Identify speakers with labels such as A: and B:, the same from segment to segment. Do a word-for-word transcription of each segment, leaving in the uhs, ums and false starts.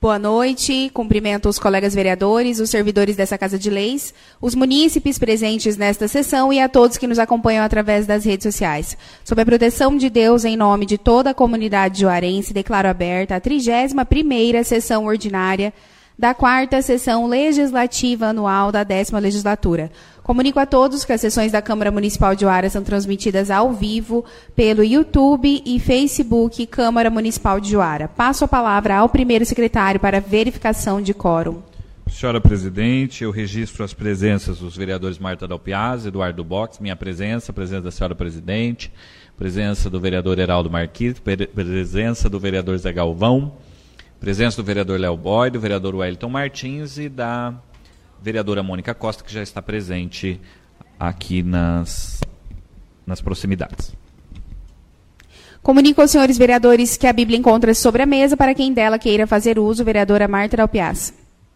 A: Boa noite, cumprimento os colegas vereadores, os servidores dessa Casa de Leis, os munícipes presentes nesta sessão e a todos que nos acompanham através das redes sociais. Sob a proteção de Deus, em nome de toda a comunidade juarense, declaro aberta a trigésima primeira sessão ordinária da quarta sessão legislativa anual da décima legislatura. Comunico a todos que as sessões da Câmara Municipal de Juara são transmitidas ao vivo pelo YouTube e Facebook Câmara Municipal de Juara. Passo a palavra ao primeiro secretário para verificação de quórum.
B: Senhora Presidente, eu registro as presenças dos vereadores Marta Dalpiaz, Eduardo Box, minha presença, presença da Senhora Presidente, presença do vereador Heraldo Marquis, presença do vereador Zé Galvão, presença do vereador Léo Boy, do vereador Wellington Martins e da vereadora Mônica Costa, que já está presente aqui nas, nas proximidades.
A: Comunico aos senhores vereadores que a Bíblia encontra-se sobre a mesa para quem dela queira fazer uso, vereadora Marta Dalpiaz.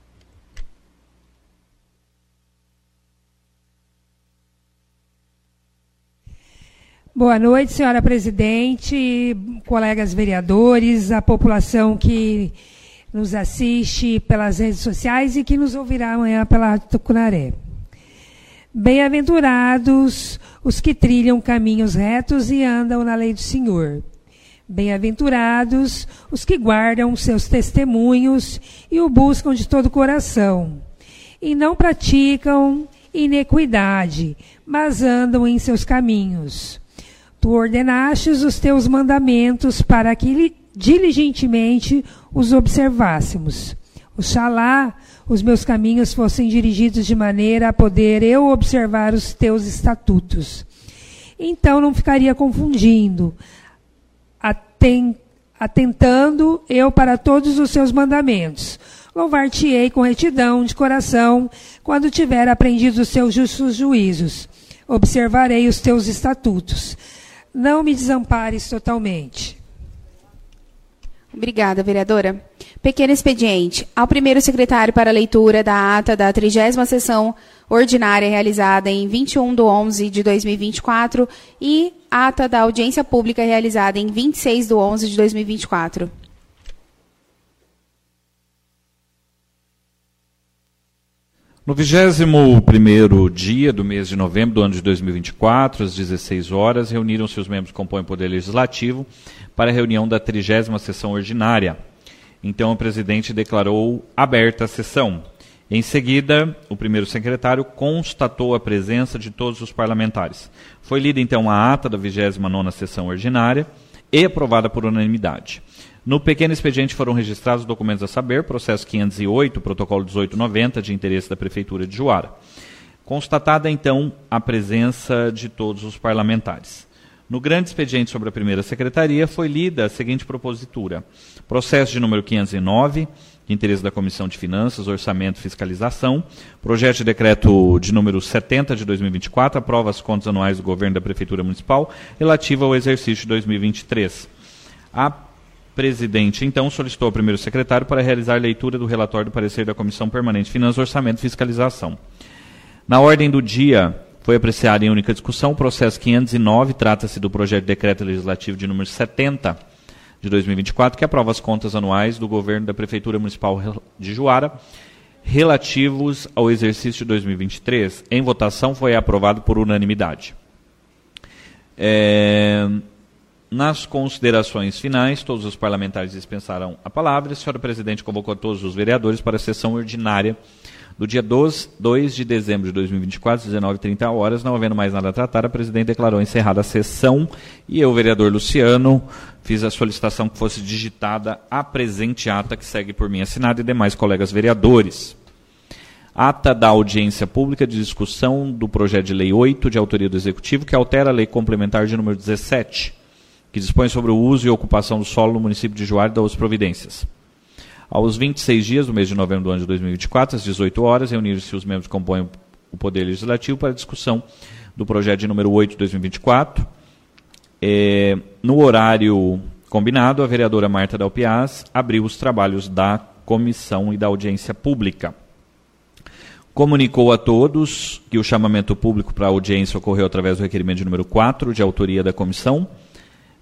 C: Boa noite, senhora Presidente, colegas vereadores, a população que nos assiste pelas redes sociais e que nos ouvirá amanhã pela Tucunaré. Bem-aventurados os que trilham caminhos retos e andam na lei do Senhor. Bem-aventurados os que guardam seus testemunhos e o buscam de todo o coração, e não praticam iniquidade, mas andam em seus caminhos. Tu ordenastes os teus mandamentos para que diligentemente os observássemos. Oxalá os meus caminhos fossem dirigidos de maneira a poder eu observar os teus estatutos. Então não ficaria confundindo, atentando eu para todos os seus mandamentos. Louvar-te-ei com retidão de coração, quando tiver aprendido os teus justos juízos. Observarei os teus estatutos. Não me desampares totalmente.
A: Obrigada, vereadora. Pequeno expediente. Ao primeiro secretário para a leitura da ata da trigésima sessão ordinária realizada em vinte e um de onze de dois mil e vinte e quatro e ata da audiência pública realizada em vinte e seis de onze de dois mil e vinte e quatro.
B: No vigésimo primeiro dia do mês de novembro do ano de dois mil e vinte e quatro, às dezesseis horas, reuniram-se os membros que compõem o Poder Legislativo para a reunião da trigésima sessão ordinária. Então, o presidente declarou aberta a sessão. Em seguida, o primeiro secretário constatou a presença de todos os parlamentares. Foi lida, então, a ata da vigésima nona sessão ordinária e aprovada por unanimidade. No pequeno expediente foram registrados os documentos a saber, processo quinhentos e oito, protocolo dezoito noventa, de interesse da Prefeitura de Juara. Constatada, então, a presença de todos os parlamentares. No grande expediente sobre a primeira secretaria, foi lida a seguinte propositura. Processo de número quinhentos e nove, de interesse da Comissão de Finanças, Orçamento e Fiscalização. Projeto de decreto de número setenta de dois mil e vinte e quatro, aprova as contas anuais do governo da Prefeitura Municipal, relativa ao exercício de dois mil e vinte e três. A presidente, então, solicitou ao primeiro secretário para realizar a leitura do relatório do parecer da Comissão Permanente de Finanças, Orçamento e Fiscalização. Na ordem do dia, foi apreciado em única discussão o processo quinhentos e nove, trata-se do projeto de decreto legislativo de número setenta de dois mil e vinte e quatro, que aprova as contas anuais do governo da Prefeitura Municipal de Juara, relativos ao exercício de dois mil e vinte e três. Em votação, foi aprovado por unanimidade. É... Nas considerações finais, todos os parlamentares dispensaram a palavra. A senhora Presidente convocou todos os vereadores para a sessão ordinária do dia dois de dezembro de dois mil e vinte e quatro, às dezenove e trinta horas. Não havendo mais nada a tratar, a Presidente declarou encerrada a sessão e eu, vereador Luciano, fiz a solicitação que fosse digitada a presente ata, que segue por mim assinada, e demais colegas vereadores. Ata da audiência pública de discussão do projeto de lei oito, de autoria do Executivo, que altera a lei complementar de número dezessete, que dispõe sobre o uso e ocupação do solo no município de Juara e das providências. Aos vinte e seis dias do mês de novembro do ano de dois mil e vinte e quatro, às dezoito horas, reuniram-se os membros que compõem o Poder Legislativo para a discussão do projeto de número oito de dois mil e vinte e quatro. É, no horário combinado, a vereadora Marta Dalpiaz abriu os trabalhos da comissão e da audiência pública. Comunicou a todos que o chamamento público para a audiência ocorreu através do requerimento de número quatro, de autoria da comissão,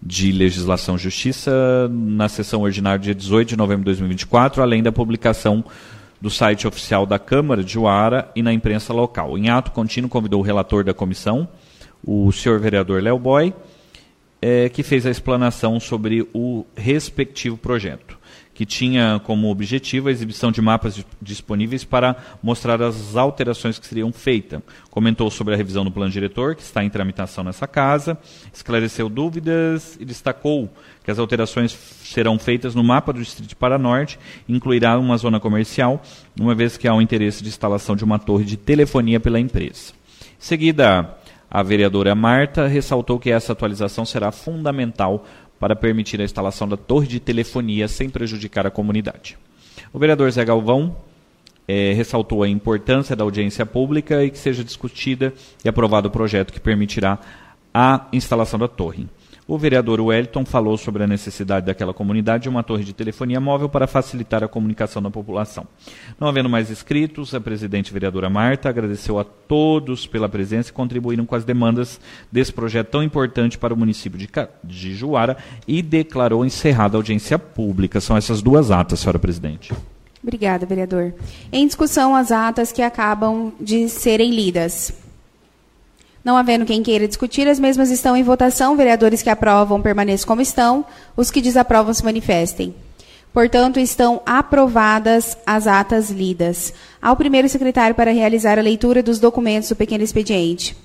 B: de Legislação e Justiça na sessão ordinária dia dezoito de novembro de dois mil e vinte e quatro, além da publicação do site oficial da Câmara de Juara e na imprensa local. Em ato contínuo, convidou o relator da comissão, o senhor vereador Léo Boy, é, que fez a explanação sobre o respectivo projeto, que tinha como objetivo a exibição de mapas disponíveis para mostrar as alterações que seriam feitas. Comentou sobre a revisão do plano diretor, que está em tramitação nessa casa, esclareceu dúvidas e destacou que as alterações serão feitas no mapa do Distrito de Paranorte, incluirá uma zona comercial, uma vez que há um interesse de instalação de uma torre de telefonia pela empresa. Em seguida, a vereadora Marta ressaltou que essa atualização será fundamental para permitir a instalação da torre de telefonia sem prejudicar a comunidade. O vereador Zé Galvão eh, ressaltou a importância da audiência pública e que seja discutida e aprovado o projeto que permitirá a instalação da torre. O vereador Wellington falou sobre a necessidade daquela comunidade de uma torre de telefonia móvel para facilitar a comunicação da população. Não havendo mais inscritos, a presidente vereadora Marta agradeceu a todos pela presença e contribuíram com as demandas desse projeto tão importante para o município de, de Juara e declarou encerrada a audiência pública. São essas duas atas, senhora presidente.
A: Obrigada, vereador. Em discussão, as atas que acabam de serem lidas. Não havendo quem queira discutir, as mesmas estão em votação. Vereadores que aprovam permaneçam como estão. Os que desaprovam se manifestem. Portanto, estão aprovadas as atas lidas. Ao primeiro secretário para realizar a leitura dos documentos do pequeno expediente.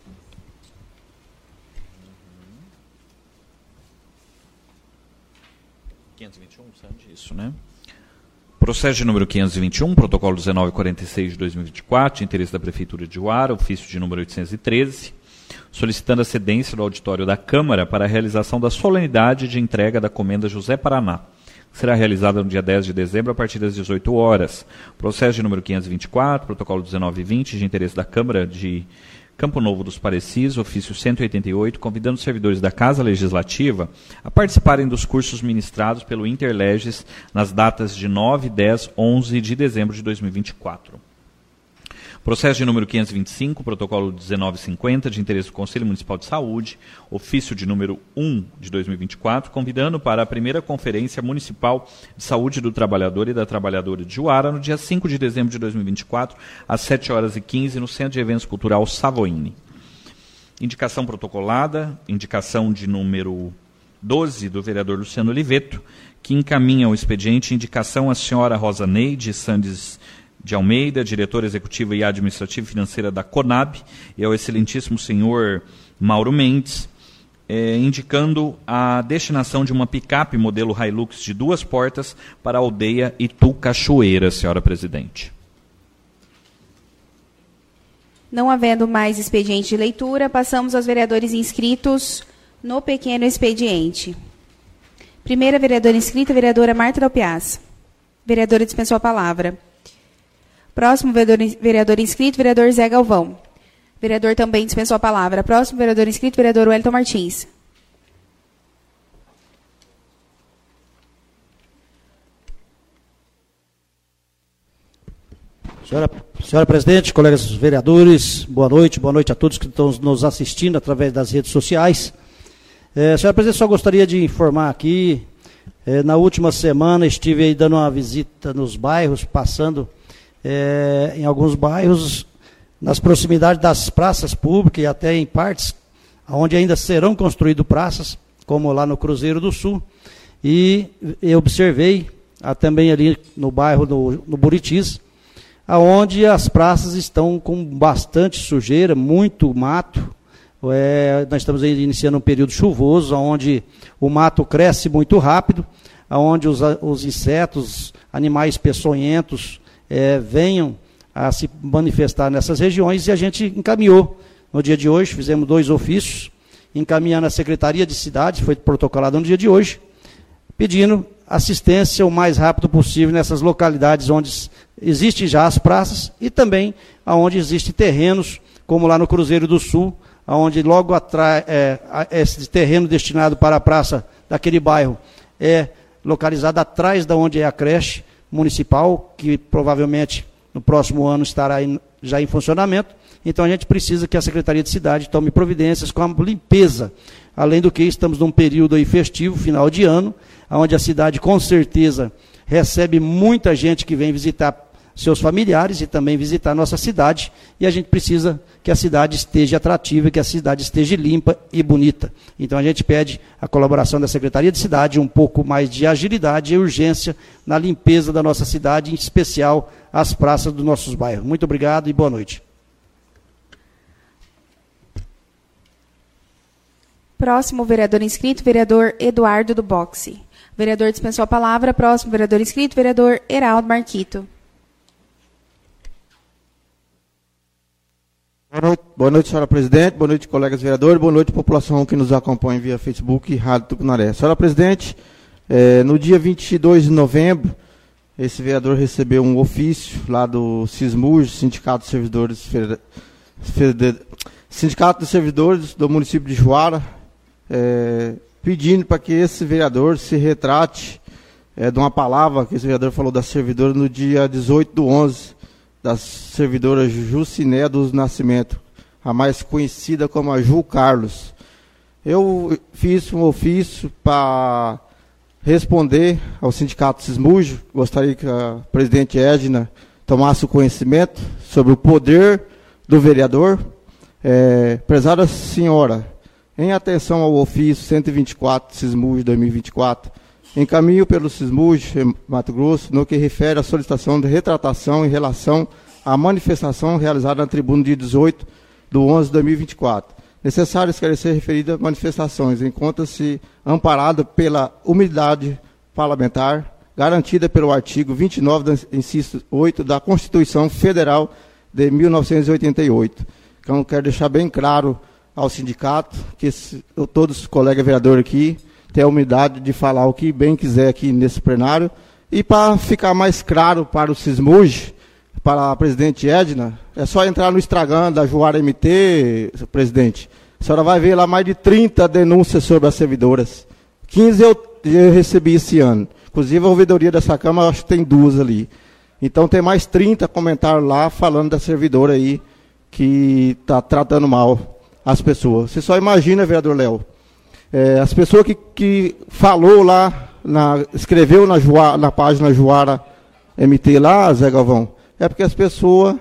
B: quinhentos e vinte e um, sabe disso, né? Processo de número quinhentos e vinte e um, protocolo dezenove quarenta e seis de dois mil e vinte e quatro, de interesse da Prefeitura de Juara, ofício de número oitocentos e treze, solicitando a cedência do auditório da Câmara para a realização da solenidade de entrega da Comenda José Paraná, que será realizada no dia dez de dezembro, a partir das dezoito horas. Processo de número quinhentos e vinte e quatro, protocolo dezenove vinte, de interesse da Câmara de Campo Novo dos Parecis, ofício cento e oitenta e oito, convidando os servidores da Casa Legislativa a participarem dos cursos ministrados pelo Interleges nas datas de nove, dez, onze de dezembro de dois mil e vinte e quatro. Processo de número quinhentos e vinte e cinco, protocolo dezenove cinquenta, de interesse do Conselho Municipal de Saúde, ofício de número um de dois mil e vinte e quatro, convidando para a primeira Conferência Municipal de Saúde do Trabalhador e da Trabalhadora de Juara, no dia cinco de dezembro de dois mil e vinte e quatro, às sete horas e quinze, no Centro de Eventos Cultural Savoini. Indicação protocolada, indicação de número doze do vereador Luciano Oliveto, que encaminha o expediente indicação à senhora Rosa Neide Sandes de Almeida, diretora executiva e administrativa financeira da Conab, e ao excelentíssimo senhor Mauro Mendes, eh, indicando a destinação de uma picape modelo Hilux de duas portas para a aldeia Itu Cachoeira, senhora presidente.
A: Não havendo mais expediente de leitura, passamos aos vereadores inscritos no pequeno expediente. Primeira vereadora inscrita, vereadora Marta Dalpiaz. Vereadora dispensou a palavra. Próximo vereador, vereador inscrito, vereador Zé Galvão. Vereador também dispensou a palavra. Próximo vereador inscrito, vereador Wellington Martins.
D: Senhora, senhora presidente, colegas vereadores, boa noite, boa noite a todos que estão nos assistindo através das redes sociais. É, senhora presidente, só gostaria de informar aqui, é, na última semana estive aí dando uma visita nos bairros, passando É, em alguns bairros, nas proximidades das praças públicas e até em partes onde ainda serão construídas praças, como lá no Cruzeiro do Sul, e eu observei ah, também ali no bairro no, no Buritis, onde as praças estão com bastante sujeira, muito mato. É, nós estamos aí iniciando um período chuvoso, onde o mato cresce muito rápido, onde os, os insetos, animais peçonhentos, É, venham a se manifestar nessas regiões, e a gente encaminhou no dia de hoje, fizemos dois ofícios, encaminhando à Secretaria de Cidade, foi protocolado no dia de hoje, pedindo assistência o mais rápido possível nessas localidades onde existem já as praças e também onde existem terrenos, como lá no Cruzeiro do Sul, onde logo atrás, é, esse terreno destinado para a praça daquele bairro é localizado atrás de onde é a creche municipal, que provavelmente no próximo ano estará em, já em funcionamento. Então a gente precisa que a Secretaria de Cidade tome providências com a limpeza Além do que, estamos num período aí festivo, final de ano, onde a cidade com certeza recebe muita gente que vem visitar seus familiares e também visitar a nossa cidade, e a gente precisa que a cidade esteja atrativa, que a cidade esteja limpa e bonita. Então a gente pede a colaboração da Secretaria de Cidade, um pouco mais de agilidade e urgência na limpeza da nossa cidade, em especial as praças dos nossos bairros. Muito obrigado e boa noite.
A: Próximo vereador inscrito, vereador Eduardo do Boxe. O vereador dispensou a palavra. Próximo vereador inscrito, vereador Heraldo Marquito.
E: Boa noite, boa noite, senhora presidente, boa noite, colegas vereadores, boa noite, população que nos acompanha via Facebook e Rádio Tucunaré. Senhora presidente, eh, no dia vinte e dois de novembro, esse vereador recebeu um ofício lá do SISMUJ, Sindicato de Servidores, Fede, Sindicato de Servidores do município de Juara, eh, pedindo para que esse vereador se retrate eh, de uma palavra que esse vereador falou da servidora no dia dezoito do onze, da servidora Juciné dos Nascimento, a mais conhecida como a Ju Carlos. Eu fiz um ofício para responder ao sindicato SISMUJ. Gostaria que a presidente Edna tomasse o conhecimento sobre o poder do vereador. É, prezada senhora, em atenção ao ofício cento e vinte e quatro SISMUJ dois mil e vinte e quatro, encaminho pelo SISMUJ Mato Grosso no que refere à solicitação de retratação em relação à manifestação realizada na tribuna dia dezoito do onze de dois mil e vinte e quatro. Necessário esclarecer referidas manifestações, encontra-se amparado pela umidade parlamentar garantida pelo artigo vinte e nove, inciso oito da Constituição Federal de mil novecentos e oitenta e oito. Então, quero deixar bem claro ao sindicato que esse, todos os colegas vereadores aqui ter a humildade de falar o que bem quiser aqui nesse plenário. E para ficar mais claro para o SISMUJ, para a presidente Edna, é só entrar no Instagram da Juara M T, presidente. A senhora vai ver lá mais de trinta denúncias sobre as servidoras. quinze eu, eu recebi esse ano. Inclusive a ouvidoria dessa Câmara, acho que tem duas ali. Então tem mais trinta comentários lá falando da servidora aí que está tratando mal as pessoas. Você só imagina, vereador Léo, É, as pessoas que, que falou lá, na, escreveu na, Juara, na página Juara M T lá, Zé Galvão, é porque as pessoas,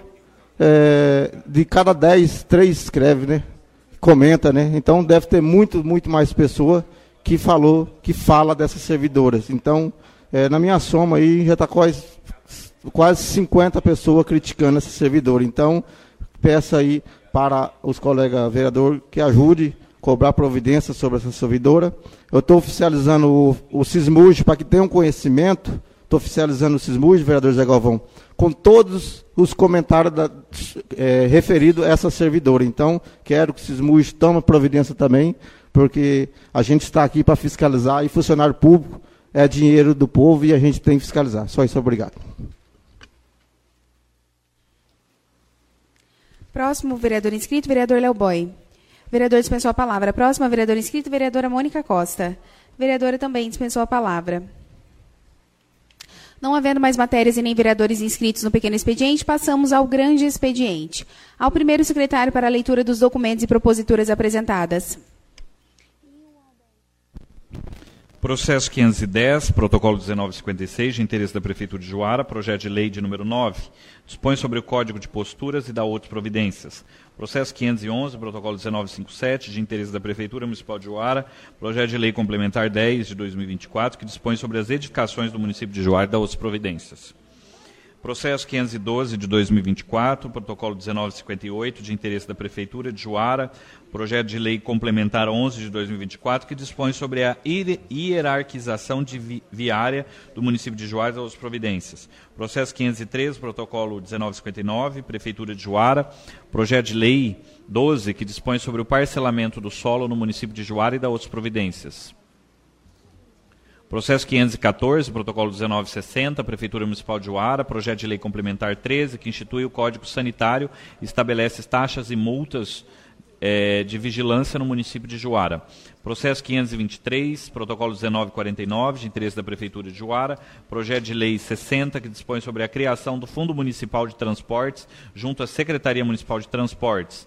E: é, de cada dez, três escreve, né? Comenta, né? Então deve ter muito, muito mais pessoas que falou, que fala dessas servidoras. Então, é, na minha soma aí, já está quase, quase cinquenta pessoas criticando essa servidora. Então, peço aí para os colegas vereadores que ajude cobrar providência sobre essa servidora. Eu estou oficializando o, o SISMUJ para que tenham conhecimento, estou oficializando o SISMUJ, vereador Zé Galvão, com todos os comentários da, é, referidos a essa servidora. Então, quero que o SISMUJ tome providência também, porque a gente está aqui para fiscalizar e funcionário público é dinheiro do povo e a gente tem que fiscalizar. Só isso, obrigado.
A: Próximo vereador inscrito, vereador Léo Boy. Vereador dispensou a palavra. Próxima, vereadora inscrita, vereadora Mônica Costa. Vereadora também dispensou a palavra. Não havendo mais matérias e nem vereadores inscritos no pequeno expediente, passamos ao grande expediente. Ao primeiro secretário para a leitura dos documentos e proposituras apresentadas.
B: Processo quinhentos e dez, protocolo dezenove cinquenta e seis, de interesse da Prefeitura de Juara, projeto de lei de número nove, dispõe sobre o Código de Posturas e dá outras providências. Processo quinhentos e onze, protocolo dezenove cinquenta e sete, de interesse da Prefeitura Municipal de Juara, projeto de lei complementar dez de dois mil e vinte e quatro, que dispõe sobre as edificações do município de Juara e dá outras providências. Processo quinhentos e doze, de dois mil e vinte e quatro, protocolo dezenove cinquenta e oito, de interesse da Prefeitura de Juara, projeto de lei complementar onze de dois mil e vinte e quatro, que dispõe sobre a hierarquização de vi viária do município de Juara e das providências. Processo quinhentos e treze, protocolo dezenove cinquenta e nove, Prefeitura de Juara, projeto de lei doze, que dispõe sobre o parcelamento do solo no município de Juara e das outras providências. Processo quinhentos e quatorze, protocolo dezenove sessenta, Prefeitura Municipal de Juara, projeto de lei complementar treze, que institui o Código Sanitário e estabelece taxas e multas eh, de vigilância no município de Juara. Processo quinhentos e vinte e três, protocolo dezenove quarenta e nove, de interesse da Prefeitura de Juara, projeto de lei sessenta, que dispõe sobre a criação do Fundo Municipal de Transportes junto à Secretaria Municipal de Transportes.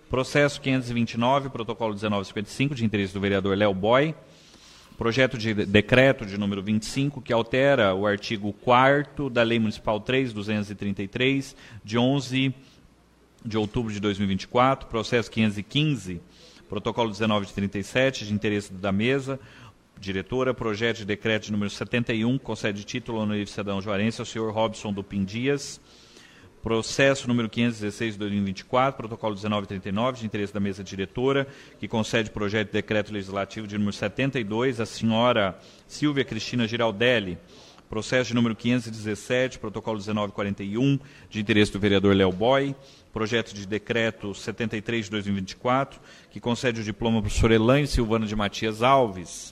B: Processo quinhentos e vinte e nove, protocolo dezenove cinquenta e cinco, de interesse do vereador Léo Boy. Projeto de decreto de número vinte e cinco, que altera o artigo quarto da Lei Municipal três mil duzentos e trinta e três, de onze de outubro de dois mil e vinte e quatro. Processo quinhentos e quinze, protocolo dezenove de trinta e sete, de interesse da mesa. Diretora, projeto de decreto de número setenta e um, concede título honorífico cidadão juarense ao senhor Robson Dupin Dias. Processo número quinhentos e dezesseis de dois mil e vinte e quatro, protocolo dezenove trinta e nove, de interesse da mesa diretora, que concede projeto de decreto legislativo de número setenta e dois, à senhora Silvia Cristina Giraldelli. Processo de número quinhentos e dezessete, protocolo dezenove quarenta e um, de interesse do vereador Léo Boy. Projeto de decreto setenta e três de dois mil e vinte e quatro, que concede o diploma ao professor Elaine Silvana de Matias Alves.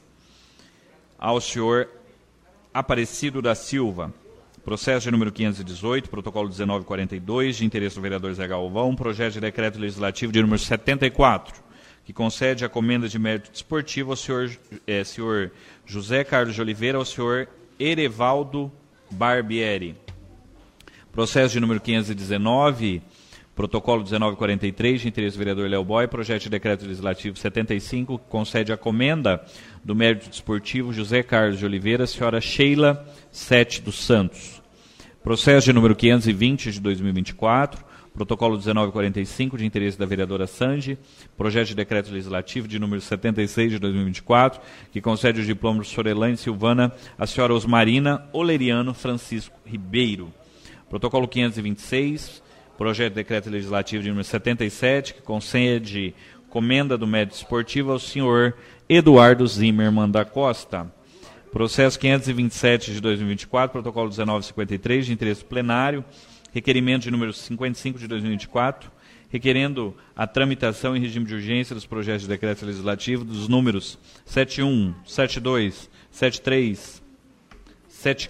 B: Ao senhor Aparecido da Silva. Processo de número quinhentos e dezoito, protocolo dezenove quarenta e dois, de interesse do vereador Zé Galvão. Projeto de decreto legislativo de número setenta e quatro, que concede a comenda de mérito desportivo ao senhor, é, senhor José Carlos de Oliveira, ao senhor Erevaldo Barbieri. Processo de número quinhentos e dezenove, protocolo dezenove quarenta e três, de interesse do vereador Léo Boy. Projeto de decreto legislativo setenta e cinco, que concede a comenda do mérito desportivo José Carlos de Oliveira, à senhora Sheila Sete dos Santos. Processo de número quinhentos e vinte de dois mil e vinte e quatro, protocolo dezenove quarenta e cinco, de interesse da vereadora Sandy. Projeto de decreto legislativo de número setenta e seis de dois mil e vinte e quatro, que concede o diploma do professor Elaine Silvana à senhora Osmarina Oleriano Francisco Ribeiro. Protocolo quinhentos e vinte e seis, projeto de decreto legislativo de número setenta e sete, que concede comenda do mérito esportivo ao senhor Eduardo Zimmermann da Costa. Processo quinhentos e vinte e sete de dois mil e vinte e quatro, protocolo dezenove cinquenta e três, de interesse plenário, requerimento de número cinquenta e cinco de dois mil e vinte e quatro, requerendo a tramitação em regime de urgência dos projetos de decreto legislativo dos números setenta e um, setenta e dois, setenta e três, setenta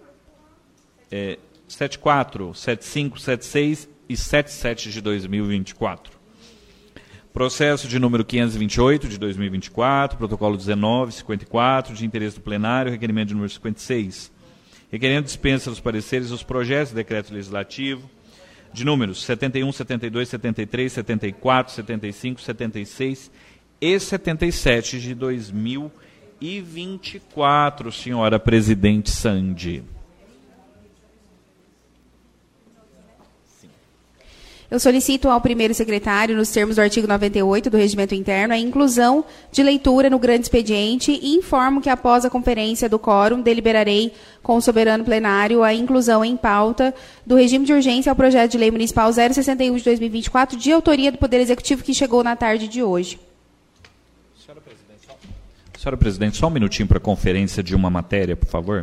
B: e quatro, setenta e cinco, setenta e seis e setenta e sete de dois mil e vinte e quatro. Processo de número quinhentos e vinte e oito, de dois mil e vinte e quatro, protocolo dezenove cinquenta e quatro, de interesse do plenário, requerimento de número cinquenta e seis. Requerendo dispensa dos pareceres os projetos de decreto legislativo de números setenta e um, setenta e dois, setenta e três, setenta e quatro, setenta e cinco, setenta e seis e setenta e sete de dois mil e vinte e quatro, senhora presidente Sandy.
A: Eu solicito ao primeiro secretário, nos termos do artigo noventa e oito do Regimento Interno, a inclusão de leitura no grande expediente e informo que, após a conferência do quórum, deliberarei com o soberano plenário a inclusão em pauta do regime de urgência ao projeto de lei municipal zero sessenta e um de dois mil e vinte e quatro, de autoria do Poder Executivo, que chegou na tarde de hoje.
B: Senhora presidente, só, Senhora presidente, só um minutinho para a conferência de uma matéria, por favor.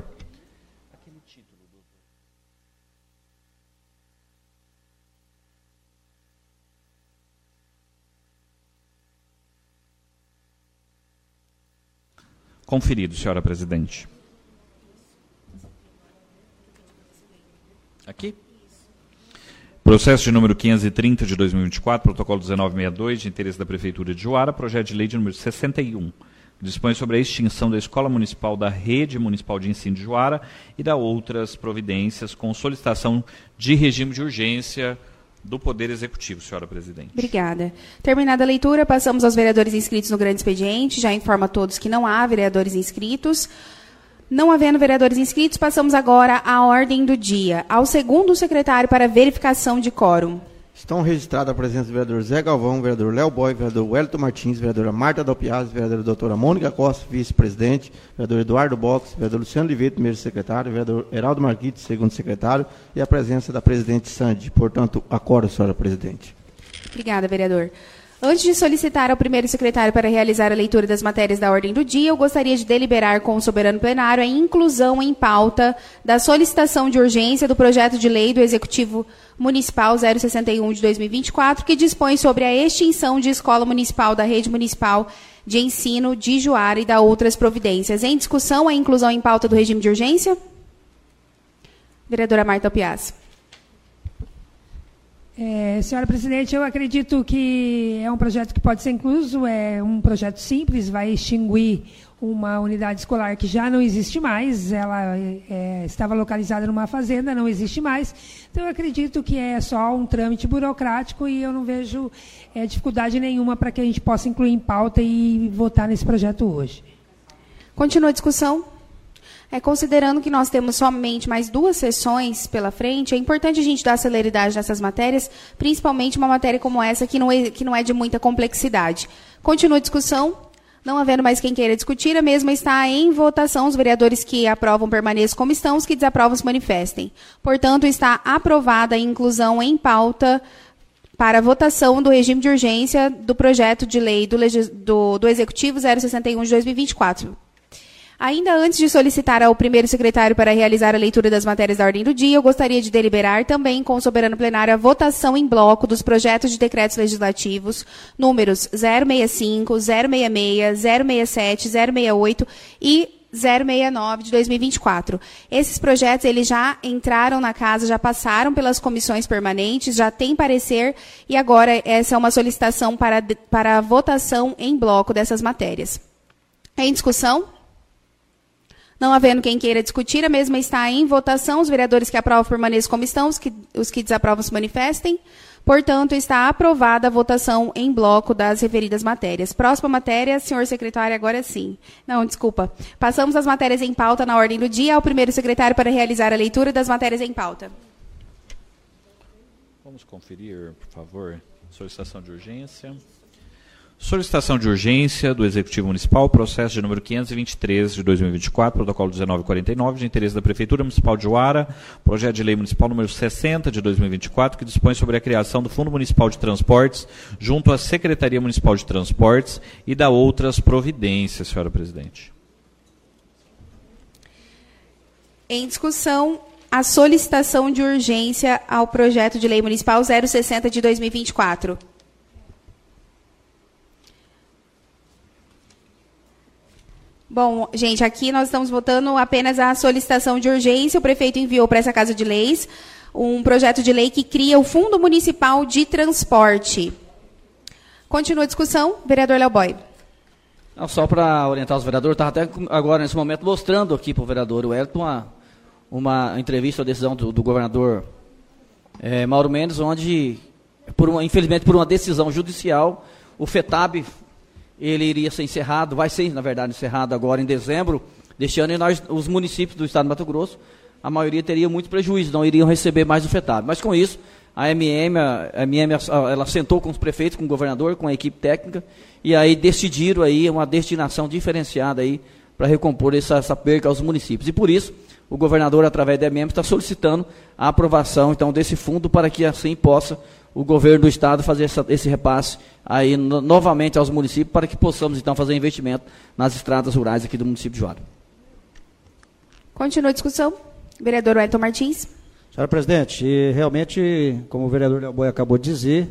B: Conferido, senhora presidente. Aqui? Processo de número quinhentos e trinta de dois mil e vinte e quatro, protocolo dezenove sessenta e dois, de interesse da Prefeitura de Juara, projeto de lei de número sessenta e um, que dispõe sobre a extinção da Escola Municipal da Rede Municipal de Ensino de Juara e da outras providências com solicitação de regime de urgência do Poder Executivo, senhora presidente.
A: Obrigada. Terminada a leitura, passamos aos vereadores inscritos no grande expediente. Já informo a todos que não há vereadores inscritos. Não havendo vereadores inscritos, passamos agora à ordem do dia. Ao segundo secretário para verificação de quórum.
E: Estão registrados a presença do vereador Zé Galvão, vereador Léo Boy, vereador Wellington Martins, vereadora Marta Dalpiazzi, vereadora doutora Mônica Costa, vice-presidente, vereador Eduardo Box, vereador Luciano Oliveira, primeiro secretário, vereador Heraldo Marquites, segundo secretário, e a presença da presidente Sandy. Portanto, acordo, senhora presidente.
A: Obrigada, vereador. Antes de solicitar ao primeiro secretário para realizar a leitura das matérias da ordem do dia, eu gostaria de deliberar com o soberano plenário a inclusão em pauta da solicitação de urgência do projeto de lei do Executivo Municipal zero sessenta e um de dois mil e vinte e quatro, que dispõe sobre a extinção de escola municipal da Rede Municipal de Ensino de Juara e da outras providências. Em discussão, a inclusão em pauta do regime de urgência? Vereadora Marta Dalpiazzi.
C: É, senhora presidente, eu acredito que é um projeto que pode ser incluso, é um projeto simples, vai extinguir uma unidade escolar que já não existe mais, ela é, estava localizada numa fazenda, não existe mais. Então, eu acredito que é só um trâmite burocrático e eu não vejo é, dificuldade nenhuma para que a gente possa incluir em pauta e votar nesse projeto hoje.
A: Continua a discussão. É, considerando que nós temos somente mais duas sessões pela frente, é importante a gente dar celeridade nessas matérias, principalmente uma matéria como essa, que não é, que não é de muita complexidade. Continua a discussão. Não havendo mais quem queira discutir, a mesma está em votação. Os vereadores que aprovam permaneçam como estão, os que desaprovam se manifestem. Portanto, está aprovada a inclusão em pauta para votação do regime de urgência do projeto de lei do, do, do Executivo zero sessenta e um de dois mil e vinte e quatro. Ainda antes de solicitar ao primeiro secretário para realizar a leitura das matérias da ordem do dia, eu gostaria de deliberar também com o soberano plenário a votação em bloco dos projetos de decretos legislativos números zero sessenta e cinco, zero sessenta e seis, zero sessenta e sete, zero sessenta e oito e zero sessenta e nove de dois mil e vinte e quatro. Esses projetos eles já entraram na casa, já passaram pelas comissões permanentes, já têm parecer e agora essa é uma solicitação para, para votação em bloco dessas matérias. Em discussão? Não havendo quem queira discutir, a mesma está em votação. Os vereadores que aprovam permaneçam como estão, os que, os que desaprovam se manifestem. Portanto, está aprovada a votação em bloco das referidas matérias. Próxima matéria, senhor secretário, agora sim. Não, desculpa. Passamos as matérias em pauta na ordem do dia ao primeiro secretário para realizar a leitura das matérias em pauta.
B: Vamos conferir, por favor, solicitação de urgência. Solicitação de urgência do Executivo Municipal, processo de número quinhentos e vinte e três de dois mil e vinte e quatro, protocolo dezenove quarenta e nove, de interesse da Prefeitura Municipal de Uara, projeto de lei municipal número sessenta de dois mil e vinte e quatro, que dispõe sobre a criação do Fundo Municipal de Transportes, junto à Secretaria Municipal de Transportes e da outras providências, senhora presidente.
A: Em discussão, a solicitação de urgência ao projeto de lei municipal zero sessenta de dois mil e vinte e quatro. Bom, gente, aqui nós estamos votando apenas a solicitação de urgência. O prefeito enviou para essa Casa de Leis um projeto de lei que cria o Fundo Municipal de Transporte. Continua a discussão. Vereador Léo Boy.
F: Não, só para orientar os vereadores, estava até agora, nesse momento, mostrando aqui para o vereador Wellington uma, uma entrevista, a decisão do, do governador é, Mauro Mendes, onde, por uma, infelizmente, por uma decisão judicial, o FETAB... ele iria ser encerrado, vai ser, na verdade, encerrado agora em dezembro deste ano, e nós, os municípios do estado de Mato Grosso, a maioria teria muito prejuízo, não iriam receber mais o FETAB. Mas com isso, a M M, a M M, ela sentou com os prefeitos, com o governador, com a equipe técnica, e aí decidiram aí uma destinação diferenciada aí para recompor essa, essa perca aos municípios. E por isso, o governador, através da M M, está solicitando a aprovação, então, desse fundo para que assim possa o governo do estado fazer essa, esse repasse aí no, novamente aos municípios, para que possamos, então, fazer investimento nas estradas rurais aqui do município de Juara.
A: Continua a discussão. Vereador Wellington Martins.
D: Senhora presidente, realmente, como o vereador Léo Boy acabou de dizer,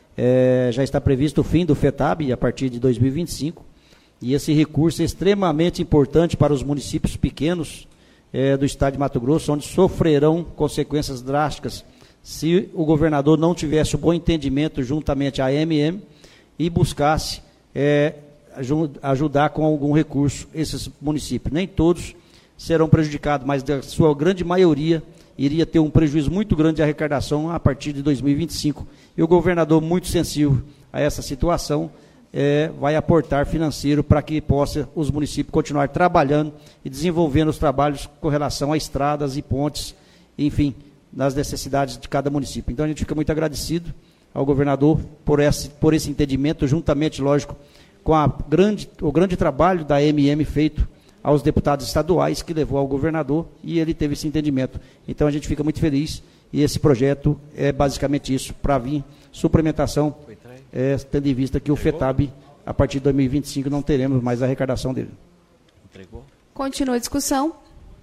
D: é, já está previsto o fim do FETAB a partir de dois mil e vinte e cinco, e esse recurso é extremamente importante para os municípios pequenos é, do estado de Mato Grosso, onde sofrerão consequências drásticas se o governador não tivesse o bom entendimento juntamente à M M e buscasse é, ajudar com algum recurso esses municípios. Nem todos serão prejudicados, mas a sua grande maioria iria ter um prejuízo muito grande de arrecadação a partir de dois mil e vinte e cinco. E o governador, muito sensível a essa situação, é, vai aportar financeiro para que possa os municípios continuar trabalhando e desenvolvendo os trabalhos com relação a estradas e pontes, enfim, nas necessidades de cada município. Então, a gente fica muito agradecido ao governador por esse, por esse entendimento, juntamente, lógico, com a grande, o grande trabalho da M M feito aos deputados estaduais, que levou ao governador, e ele teve esse entendimento. Então, a gente fica muito feliz, e esse projeto é basicamente isso, para vir suplementação, é, tendo em vista que o FETAB, a partir de dois mil e vinte e cinco, não teremos mais a arrecadação dele.
A: Continua a discussão.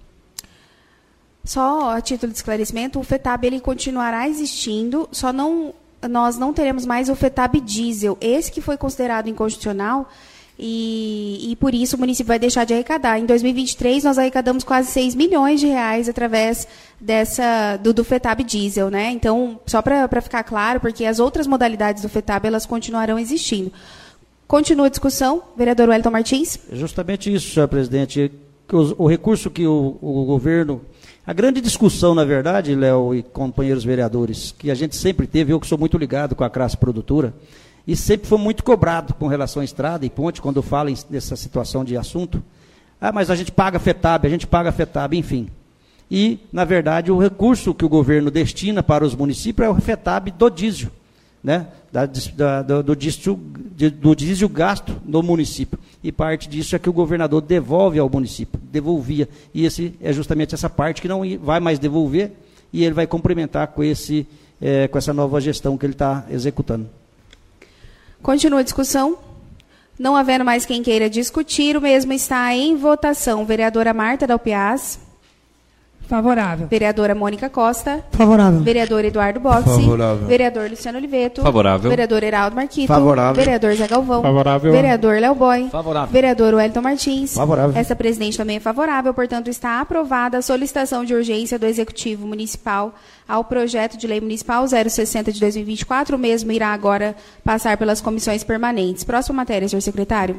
A: Só a título de esclarecimento, o FETAB ele continuará existindo, só não, nós não teremos mais o FETAB diesel, esse que foi considerado inconstitucional, e, e por isso o município vai deixar de arrecadar. Em dois mil e vinte e três, nós arrecadamos quase seis milhões de reais através dessa, do, do FETAB diesel, né? Então, só para ficar claro, porque as outras modalidades do FETAB, elas continuarão existindo. Continua a discussão. Vereador Wellington Martins.
D: É justamente isso, senhor presidente. O, o recurso que o, o governo... A grande discussão, na verdade, Léo e companheiros vereadores, que a gente sempre teve, eu que sou muito ligado com a classe produtora, e sempre foi muito cobrado com relação à estrada e ponte, quando fala nessa situação de assunto. Ah, mas a gente paga FETAB, a gente paga FETAB, enfim. E, na verdade, o recurso que o governo destina para os municípios é o FETAB do diesel, né? da, da, do, do, diesel, do diesel gasto no município. E parte disso é que o governador devolve ao município, devolvia. E esse é justamente essa parte que não vai mais devolver, e ele vai complementar com, esse, é, com essa nova gestão que ele está executando.
A: Continua a discussão. Não havendo mais quem queira discutir, o mesmo está em votação. Vereadora Marta Dalpiaz.
C: Favorável.
A: Vereadora Mônica Costa.
G: Favorável.
A: Vereador Eduardo Boxi.
E: Favorável.
A: Vereador Luciano Oliveto.
B: Favorável.
A: Vereador Heraldo Marquito.
E: Favorável.
A: Vereador Zé Galvão.
G: Favorável.
A: Vereador Léo Boy.
F: Favorável.
A: Vereador Wellington Martins.
D: Favorável.
A: Essa presidente também é favorável, portanto está aprovada a solicitação de urgência do Executivo Municipal ao projeto de lei municipal zero sessenta de dois mil e vinte e quatro. O mesmo irá agora passar pelas comissões permanentes. Próxima matéria, senhor secretário.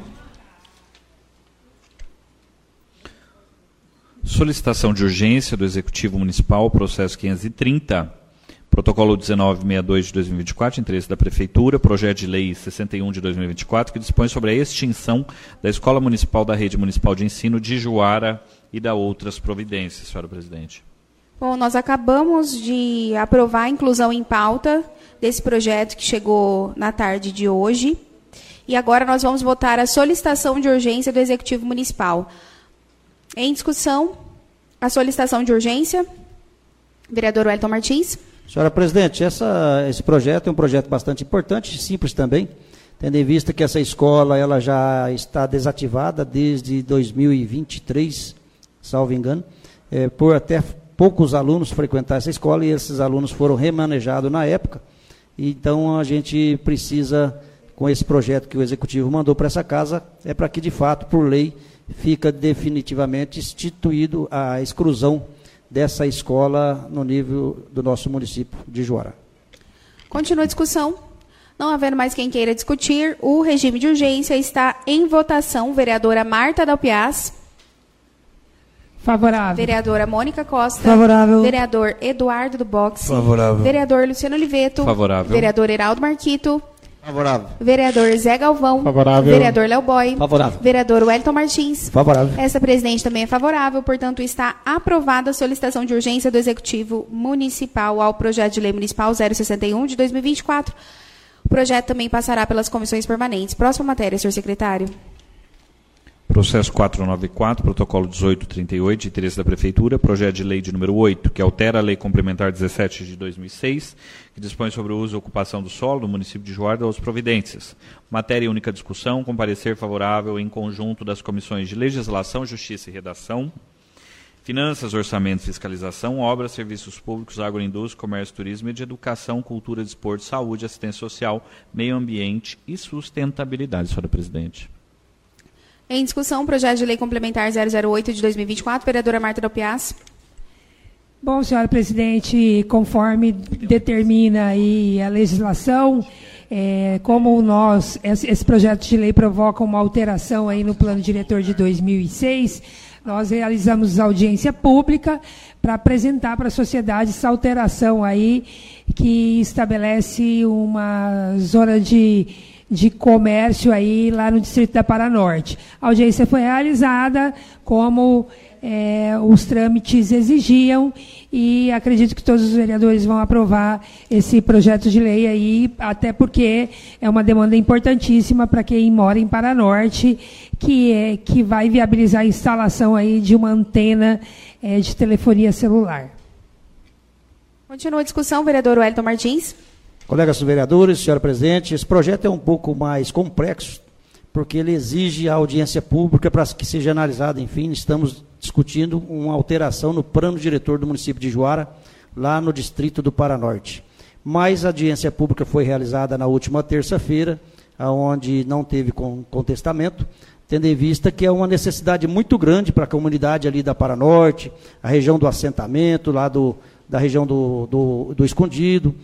B: Solicitação de urgência do Executivo Municipal, processo quinhentos e trinta, protocolo dezenove sessenta e dois de dois mil e vinte e quatro, interesse da Prefeitura, projeto de lei sessenta e um de dois mil e vinte e quatro, que dispõe sobre a extinção da Escola Municipal da Rede Municipal de Ensino de Juara e da outras providências, senhora presidente.
A: Bom, nós acabamos de aprovar a inclusão em pauta desse projeto que chegou na tarde de hoje. E agora nós vamos votar a solicitação de urgência do Executivo Municipal. Em discussão, a solicitação de urgência. Vereador Wellington Martins.
D: Senhora presidente, essa, esse projeto é um projeto bastante importante, simples também, tendo em vista que essa escola ela já está desativada desde dois mil e vinte e três, salvo engano, é, por até poucos alunos frequentar essa escola, e esses alunos foram remanejados na época. Então a gente precisa, com esse projeto que o Executivo mandou para essa casa, é para que de fato, por lei, fica definitivamente instituído a exclusão dessa escola no nível do nosso município de Juara.
A: Continua a discussão. Não havendo mais quem queira discutir, o regime de urgência está em votação. Vereadora Marta Dalpiaz.
C: Favorável.
A: Vereadora Mônica Costa.
G: Favorável.
A: Vereador Eduardo do Boxe.
E: Favorável.
A: Vereador Luciano Oliveto.
B: Favorável.
A: Vereador Heraldo Marquito.
E: Favorável.
A: Vereador Zé Galvão.
G: Favorável.
A: Vereador Léo Boy.
F: Favorável.
A: Vereador Wellington Martins.
D: Favorável.
A: Essa presidente também é favorável, portanto está aprovada a solicitação de urgência do Executivo Municipal ao projeto de lei municipal zero sessenta e um de dois mil e vinte e quatro. O projeto também passará pelas comissões permanentes. Próxima matéria, senhor secretário.
B: Processo quatrocentos e noventa e quatro, protocolo dezoito trinta e oito, de interesse da Prefeitura, projeto de lei de número oito, que altera a Lei Complementar dezessete de dois mil e seis, que dispõe sobre o uso e ocupação do solo do município de Juara e das providências. Matéria e única discussão, com parecer favorável em conjunto das comissões de Legislação, Justiça e Redação, Finanças, Orçamento, Fiscalização, Obras, Serviços Públicos, Agroindústria, Comércio, Turismo e de Educação, Cultura, Desporto, Saúde, Assistência Social, Meio Ambiente e Sustentabilidade, senhora presidente.
A: Em discussão, projeto de lei complementar zero zero oito de dois mil e vinte e quatro. Vereadora Marta Dalpiaz.
C: Bom, senhora presidente, conforme determina aí a legislação, é, como nós, esse projeto de lei provoca uma alteração aí no plano diretor de dois mil e seis, nós realizamos audiência pública para apresentar para a sociedade essa alteração aí que estabelece uma zona de de comércio aí lá no distrito da Paranorte. A audiência foi realizada como é, os trâmites exigiam, e acredito que todos os vereadores vão aprovar esse projeto de lei aí, até porque é uma demanda importantíssima para quem mora em Paranorte, que, é, que vai viabilizar a instalação aí de uma antena é, de telefonia celular.
A: Continua a discussão, vereador Wellington Martins.
D: Colegas vereadores, senhora presidente, esse projeto é um pouco mais complexo, porque ele exige a audiência pública para que seja analisado. Enfim, estamos discutindo uma alteração no plano diretor do município de Juara, lá no distrito do Paranorte. Mas a audiência pública foi realizada na última terça-feira, onde não teve contestamento, tendo em vista que é uma necessidade muito grande para a comunidade ali da Paranorte, a região do assentamento, lá do, da região do, do, do Escondido,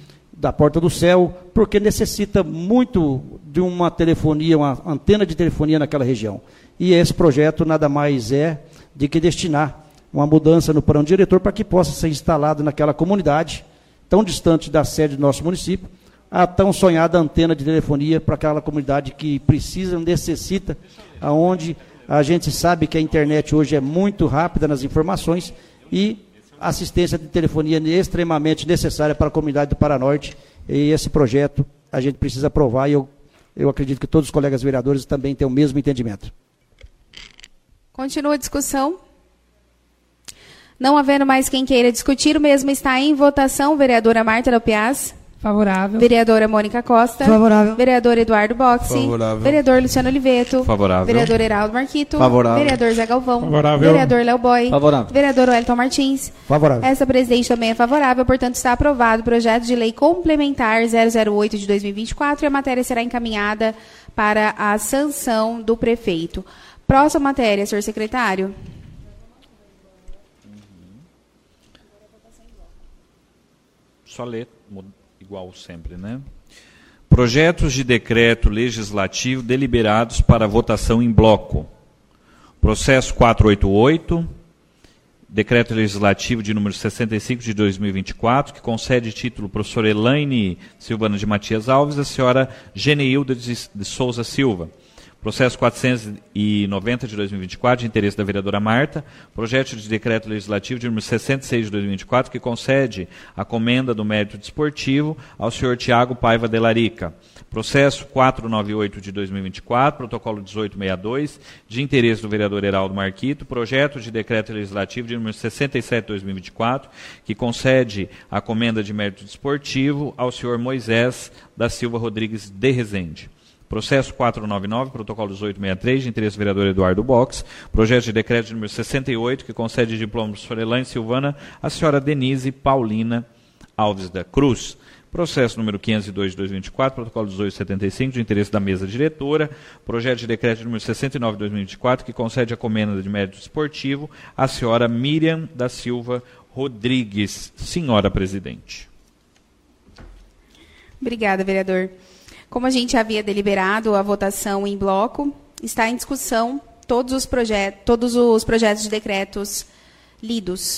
D: da Porta do Céu, porque necessita muito de uma telefonia, uma antena de telefonia naquela região. E esse projeto nada mais é de que destinar uma mudança no plano diretor para que possa ser instalado naquela comunidade, tão distante da sede do nosso município, a tão sonhada antena de telefonia para aquela comunidade que precisa, necessita, aonde a gente sabe que a internet hoje é muito rápida nas informações e assistência de telefonia é extremamente necessária para a comunidade do Paranorte. E esse projeto a gente precisa aprovar e eu, eu acredito que todos os colegas vereadores também têm o mesmo entendimento.
A: Continua a discussão. Não havendo mais quem queira discutir, o mesmo está em votação. Vereadora Marta Delpiaz.
C: Favorável.
A: Vereadora Mônica Costa.
G: Favorável.
A: Vereador Eduardo Boxi.
E: Favorável.
A: Vereador Luciano Oliveto.
B: Favorável.
A: Vereador Heraldo Marquito.
E: Favorável.
A: Vereador Zé Galvão.
H: Favorável.
A: Vereador Léo Boy.
F: Favorável.
A: Vereador Wellington Martins.
D: Favorável.
A: Essa presidente também é favorável, portanto está aprovado o projeto de lei complementar zero zero oito de dois mil e vinte e quatro e a matéria será encaminhada para a sanção do prefeito. Próxima matéria, senhor secretário.
B: Só ler, igual sempre, né? Projetos de decreto legislativo deliberados para votação em bloco. Processo quatrocentos e oitenta e oito, decreto legislativo de número sessenta e cinco de dois mil e vinte e quatro, que concede título professora Elaine Silvana de Matias Alves à senhora Geneilda de Souza Silva. Processo quatrocentos e noventa de dois mil e vinte e quatro, de interesse da vereadora Marta. Projeto de decreto legislativo de número sessenta e seis de dois mil e vinte e quatro, que concede a comenda do mérito desportivo ao senhor Tiago Paiva de Larica. Processo quatrocentos e noventa e oito de dois mil e vinte e quatro, protocolo dezoito sessenta e dois, de interesse do vereador Heraldo Marquito. Projeto de decreto legislativo de número sessenta e sete de dois mil e vinte e quatro, que concede a comenda de mérito desportivo ao senhor Moisés da Silva Rodrigues de Rezende. Processo quatrocentos e noventa e nove, protocolo dezoito sessenta e três, de interesse do vereador Eduardo Box. Projeto de decreto de número sessenta e oito, que concede diploma para a senhora Elaine Silvana à senhora Denise Paulina Alves da Cruz. Processo número quinhentos e dois de dois mil e vinte e quatro, protocolo dezoito setenta e cinco, de interesse da mesa diretora. Projeto de decreto de número sessenta e nove de dois mil e vinte e quatro, que concede a comenda de mérito esportivo à senhora Miriam da Silva Rodrigues. Senhora presidente.
A: Obrigada, vereador. Como a gente havia deliberado a votação em bloco, está em discussão todos os, projetos, todos os projetos de decretos lidos.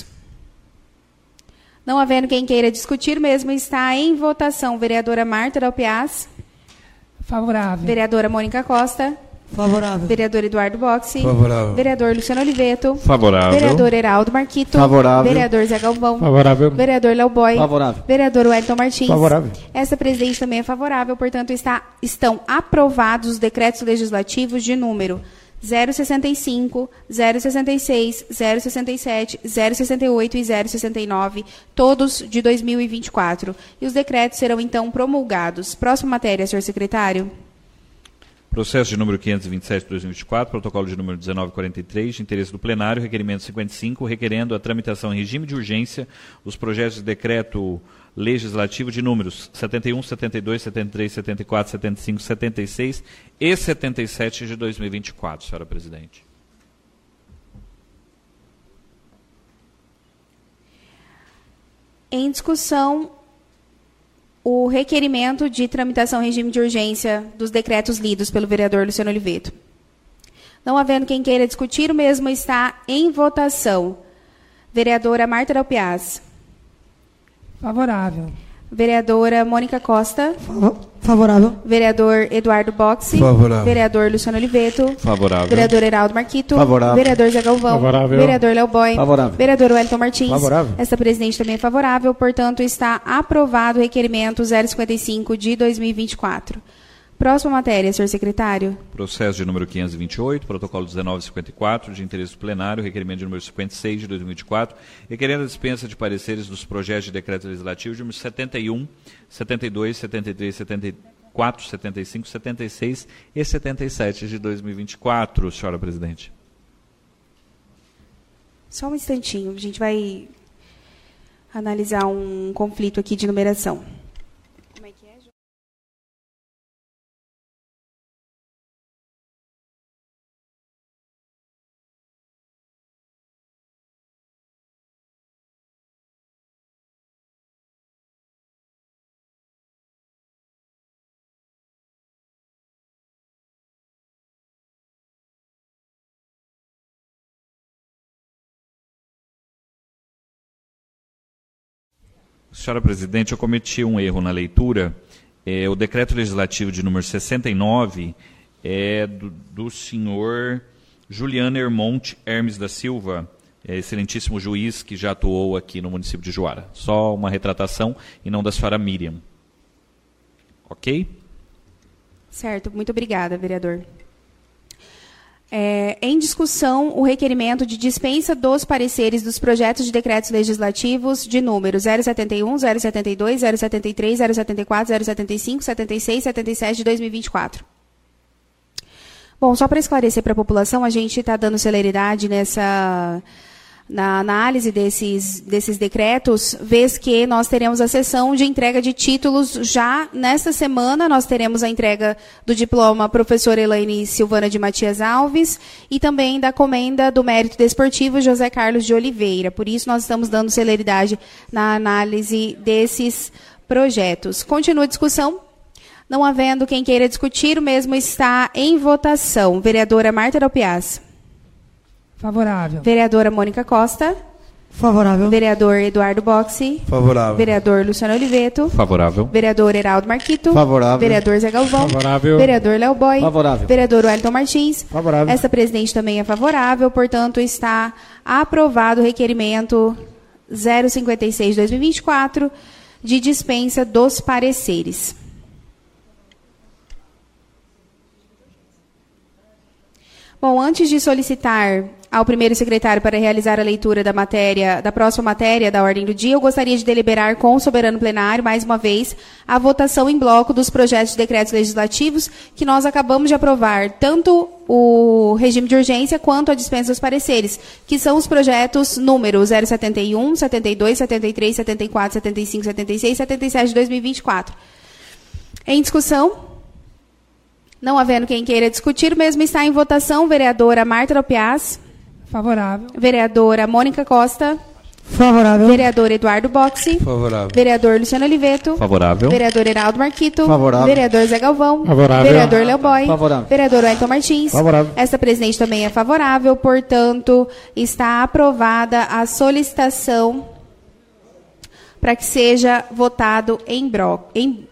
A: Não havendo quem queira discutir, mesmo está em votação. Vereadora Marta Delpiaz.
C: Favorável.
A: Vereadora Mônica Costa.
G: Favorável.
A: Vereador Eduardo Boxi.
E: Favorável.
A: Vereador Luciano Oliveto.
B: Favorável.
A: Vereador Heraldo Marquito.
E: Favorável.
A: Vereador Zé Galvão.
H: Favorável.
A: Vereador Léo Boy.
F: Favorável.
A: Vereador Wellington Martins.
D: Favorável.
A: Essa presidente também é favorável, portanto, está, estão aprovados os decretos legislativos de número zero sessenta e cinco, zero sessenta e seis, zero sessenta e sete, zero sessenta e oito e zero sessenta e nove, todos de dois mil e vinte e quatro. E os decretos serão, então, promulgados. Próxima matéria, senhor secretário.
B: Processo de número quinhentos e vinte e sete de dois mil e vinte e quatro, protocolo de número dezenove quarenta e três, de interesse do plenário, requerimento cinquenta e cinco, requerendo a tramitação em regime de urgência os projetos de decreto legislativo de números setenta e um, setenta e dois, setenta e três, setenta e quatro, setenta e cinco, setenta e seis e setenta e sete de dois mil e vinte e quatro, senhora presidente.
A: Em discussão, o requerimento de tramitação em regime de urgência dos decretos lidos pelo vereador Luciano Oliveto. Não havendo quem queira discutir, o mesmo está em votação. Vereadora Marta Delpiaz.
C: Favorável.
A: Vereadora Mônica Costa.
G: Favorável.
A: Vereador Eduardo Boxi.
E: Favorável.
A: Vereador Luciano Oliveto.
B: Favorável.
A: Vereador Heraldo Marquito.
E: Favorável.
A: Vereador Zé Galvão.
H: Favorável.
A: Vereador Léo Boy.
F: Favorável.
A: Vereador Wellington Martins.
D: Favorável.
A: Essa presidente também é favorável, portanto, está aprovado o requerimento zero cinquenta e cinco de dois mil e vinte e quatro. Próxima matéria, senhor secretário.
B: Processo de número quinhentos e vinte e oito, protocolo dezenove cinquenta e quatro, de interesse do plenário, requerimento de número cinquenta e seis de dois mil e vinte e quatro, requerendo a dispensa de pareceres dos projetos de decreto legislativo de número setenta e um, setenta e dois, setenta e três, setenta e quatro, setenta e cinco, setenta e seis e setenta e sete de dois mil e vinte e quatro, senhora presidente.
A: Só um instantinho, a gente vai analisar um conflito aqui de numeração.
B: Senhora presidente, eu cometi um erro na leitura. É, o decreto legislativo de número sessenta e nove é do, do senhor Juliano Hermonte Hermes da Silva, é, excelentíssimo juiz que já atuou aqui no município de Juara. Só uma retratação e não da senhora Miriam. Ok?
A: Certo, muito obrigada, vereador. É, em discussão, o requerimento de dispensa dos pareceres dos projetos de decretos legislativos de número zero setenta e um, zero setenta e dois, zero setenta e três, zero setenta e quatro, zero setenta e cinco, setenta e seis, setenta e sete de dois mil e vinte e quatro. Bom, só para esclarecer para a população, a gente está dando celeridade nessa... na análise desses, desses decretos, vez que nós teremos a sessão de entrega de títulos já nesta semana. Nós teremos a entrega do diploma professora Elaine Silvana de Matias Alves e também da comenda do mérito desportivo José Carlos de Oliveira. Por isso, nós estamos dando celeridade na análise desses projetos. Continua a discussão. Não havendo quem queira discutir, o mesmo está em votação. Vereadora Marta Dalpiaz.
C: Favorável.
A: Vereadora Mônica Costa.
G: Favorável.
A: Vereador Eduardo Boxi.
E: Favorável.
A: Vereador Luciano Oliveto.
B: Favorável.
A: Vereador Heraldo Marquito.
E: Favorável.
A: Vereador Zé Galvão.
H: Favorável.
A: Vereador Léo Boy.
F: Favorável.
A: Vereador Wellington Martins.
D: Favorável.
A: Essa presidente também é favorável, portanto, está aprovado o requerimento zero cinquenta e seis de dois mil e vinte e quatro de dispensa dos pareceres. Bom, antes de solicitar ao primeiro secretário para realizar a leitura da matéria, da próxima matéria da ordem do dia, eu gostaria de deliberar com o soberano plenário, mais uma vez, a votação em bloco dos projetos de decretos legislativos que nós acabamos de aprovar, tanto o regime de urgência quanto a dispensa dos pareceres, que são os projetos número zero setenta e um, setenta e dois, setenta e três, setenta e quatro, setenta e cinco, setenta e seis, setenta e sete de dois mil e vinte e quatro. Em discussão? Não havendo quem queira discutir, o mesmo está em votação. Vereadora Marta Dalpiaz.
C: Favorável.
A: Vereadora Mônica Costa.
G: Favorável.
A: Vereador Eduardo Boxi.
E: Favorável.
A: Vereador Luciano Oliveto.
B: Favorável.
A: Vereador Heraldo Marquito.
E: Favorável.
A: Vereador Zé Galvão.
H: Favorável.
A: Vereador Léo Boy.
F: Favorável.
A: Vereador Wellington Martins.
D: Favorável.
A: Esta presidente também é favorável, portanto, está aprovada a solicitação para que seja votado em bloco. Em...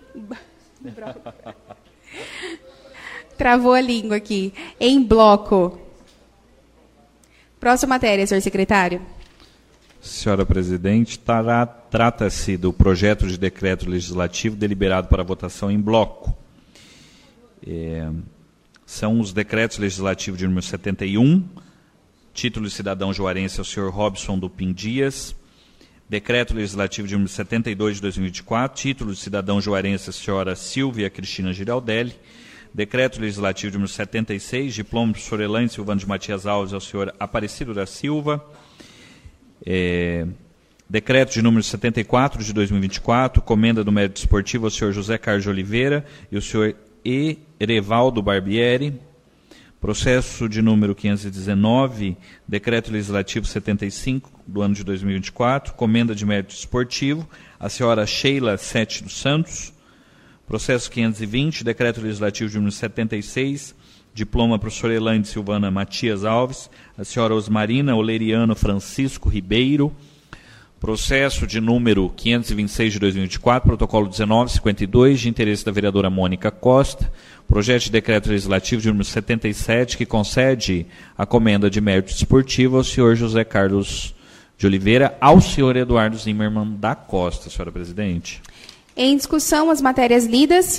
A: Travou a língua aqui. Em bloco. Próxima matéria, senhor secretário.
B: Senhora presidente, tará- trata-se do projeto de decreto legislativo deliberado para votação em bloco. É, são os decretos legislativos de número setenta e um, título de cidadão juarense ao senhor Robson Dupin Dias. Decreto legislativo de número setenta e dois de dois mil e vinte e quatro, título de cidadão juarense à senhora Silvia Cristina Giraldelli. Decreto legislativo de número setenta e seis, diploma do professor Elaine Silvana de Matias Alves ao senhor Aparecido da Silva. É, decreto de número setenta e quatro de dois mil e vinte e quatro, comenda do mérito esportivo ao senhor José Carlos de Oliveira e o senhor Erevaldo Barbieri. Processo de número quinhentos e dezenove, decreto legislativo setenta e cinco do ano de dois mil e vinte e quatro, comenda de mérito esportivo a senhora Sheila Sete dos Santos. Processo quinhentos e vinte, decreto legislativo de número setenta e seis, diploma professor Elaine Silvana Matias Alves, a senhora Osmarina Oleriano Francisco Ribeiro. Processo de número quinhentos e vinte e seis de dois mil e vinte e quatro, protocolo dezenove cinquenta e dois, de interesse da vereadora Mônica Costa. Projeto de decreto legislativo de número setenta e sete, que concede a comenda de mérito esportivo ao senhor José Carlos de Oliveira, ao senhor Eduardo Zimmermann da Costa, senhora presidente.
A: Em discussão, as matérias lidas.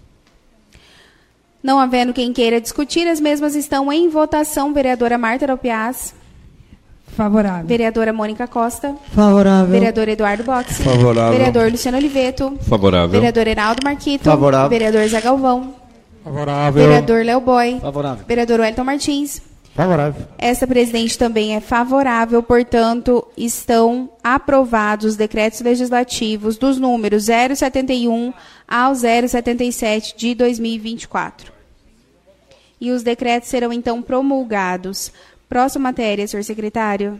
A: Não havendo quem queira discutir, as mesmas estão em votação. Vereadora Marta Dalpiaz.
C: Favorável.
A: Vereadora Mônica Costa.
G: Favorável.
A: Vereador Eduardo Boxi.
E: Favorável.
A: Vereador Luciano Oliveto.
B: Favorável.
A: Vereador Heraldo Marquito.
E: Favorável.
A: Vereador Zé Galvão.
H: Favorável.
A: Vereador Léo Boy.
F: Favorável.
A: Vereador Wellington Martins.
D: Favorável.
A: Esta presidente também é favorável, portanto, estão aprovados os decretos legislativos dos números zero setenta e um ao zero setenta e sete de dois mil e vinte e quatro. E os decretos serão, então, promulgados. Próxima matéria, senhor secretário.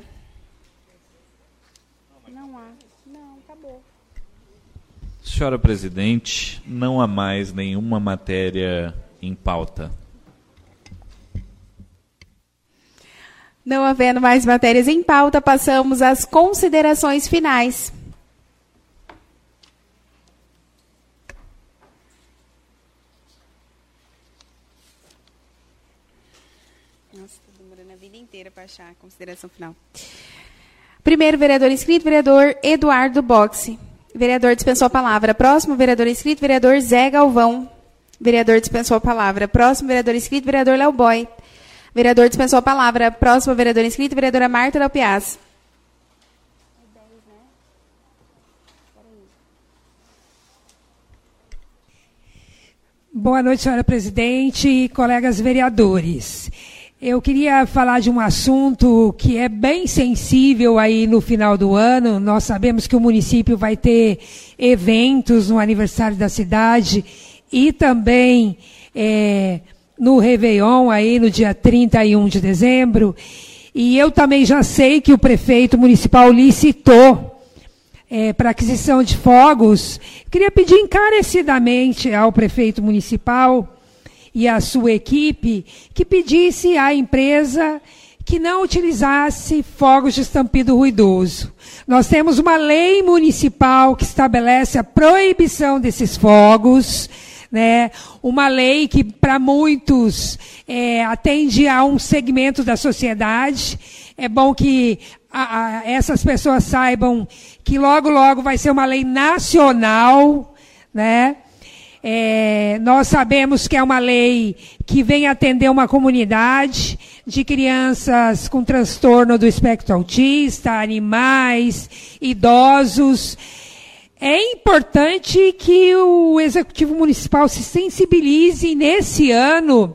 A: Não há. Não, acabou.
B: Senhora presidente, não há mais nenhuma matéria em pauta.
A: Não havendo mais matérias em pauta, passamos às considerações finais. inteira para achar a consideração final. Primeiro vereador inscrito, vereador Eduardo Boxe. Vereador dispensou a palavra. Próximo vereador inscrito, vereador Zé Galvão. Vereador dispensou a palavra. Próximo vereador inscrito, vereador Léo Boy. Vereador dispensou a palavra. Próximo vereador inscrito, vereadora Marta Léo Piaz.
C: Boa noite, senhora presidente e colegas vereadores. Eu queria falar de um assunto que é bem sensível aí no final do ano. Nós sabemos que o município vai ter eventos no aniversário da cidade e também é, no Réveillon, aí no dia trinta e um de dezembro. E eu também já sei que o prefeito municipal licitou É, para aquisição de fogos. Queria pedir encarecidamente ao prefeito municipal e à sua equipe que pedisse à empresa que não utilizasse fogos de estampido ruidoso. Nós temos uma lei municipal que estabelece a proibição desses fogos, né? Uma lei que para muitos é, atende a um segmento da sociedade. É bom que a, a, essas pessoas saibam que logo, logo vai ser uma lei nacional, né? É, nós sabemos que é uma lei que vem atender uma comunidade de crianças com transtorno do espectro autista, animais, idosos. É importante que o Executivo Municipal se sensibilize nesse ano,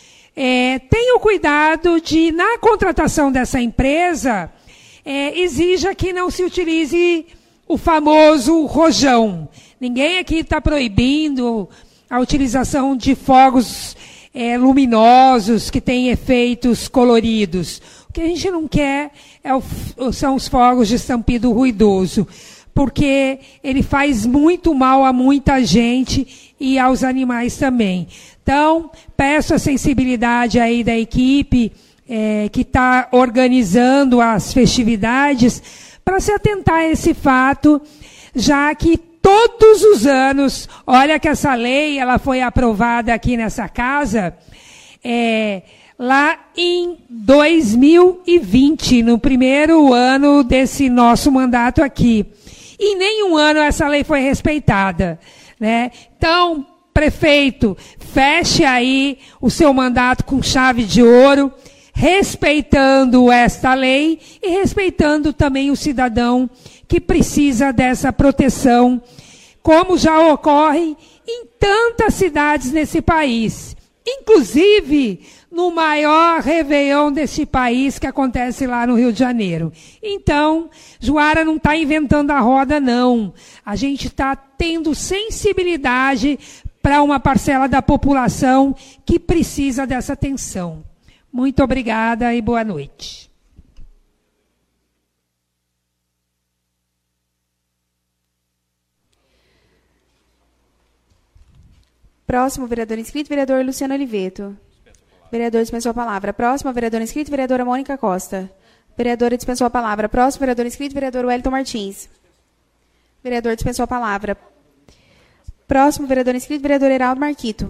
C: é, tenha o cuidado de, na contratação dessa empresa, é, exija que não se utilize o famoso rojão. Ninguém aqui está proibindo a utilização de fogos é, luminosos que têm efeitos coloridos. O que a gente não quer é o, são os fogos de estampido ruidoso, porque ele faz muito mal a muita gente e aos animais também. Então, peço a sensibilidade aí da equipe é, que está organizando as festividades para se atentar a esse fato, já que todos os anos, olha que essa lei ela foi aprovada aqui nessa casa, é, lá em dois mil e vinte, no primeiro ano desse nosso mandato aqui. E em nenhum ano essa lei foi respeitada, né? Então, prefeito, feche aí o seu mandato com chave de ouro, respeitando esta lei e respeitando também o cidadão que precisa dessa proteção, como já ocorre em tantas cidades nesse país, inclusive no maior Réveillon desse país que acontece lá no Rio de Janeiro. Então, Juara não está inventando a roda, não. A gente está tendo sensibilidade para uma parcela da população que precisa dessa atenção. Muito obrigada e boa noite.
A: Próximo vereador inscrito, vereador Luciano Oliveto. Vereador dispensou a palavra. Próximo vereador inscrito, vereadora Mônica Costa. Vereadora dispensou a palavra. Próximo vereador inscrito, vereador Wellington Martins. Vereador dispensou a palavra. Próximo vereador inscrito, vereador Heraldo Marquito.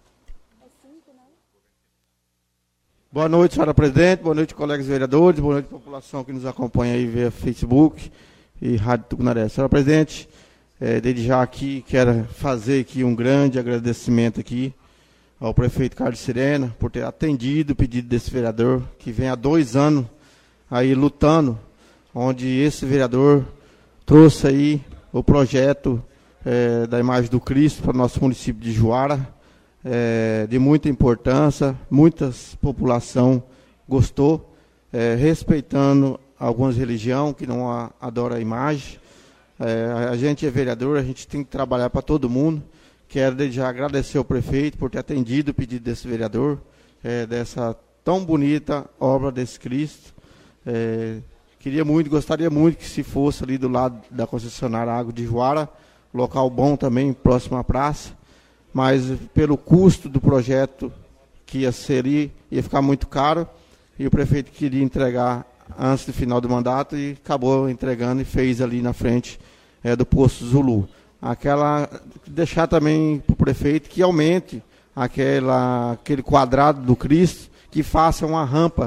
E: Boa noite, senhora presidente. Boa noite, colegas vereadores. Boa noite, população que nos acompanha aí via Facebook e Rádio Tucunaré. Senhora presidente, é, desde já aqui quero fazer aqui um grande agradecimento aqui ao prefeito Carlos Sirena por ter atendido o pedido desse vereador, que vem há dois anos aí lutando, onde esse vereador trouxe aí o projeto é, da imagem do Cristo para o nosso município de Juara, é, de muita importância, muita população gostou, é, respeitando algumas religiões que não a, adoram a imagem. É, a gente é vereador, a gente tem que trabalhar para todo mundo. Quero já agradecer ao prefeito por ter atendido o pedido desse vereador, é, dessa tão bonita obra desse Cristo. É, queria muito, gostaria muito que se fosse ali do lado da concessionária Água de Juara, local bom também, próximo à praça, mas pelo custo do projeto que ia ser, ia ficar muito caro, e o prefeito queria entregar antes do final do mandato e acabou entregando e fez ali na frente é, do posto Zulu. Aquela, deixar também para o prefeito que aumente aquela, aquele quadrado do Cristo, que faça uma rampa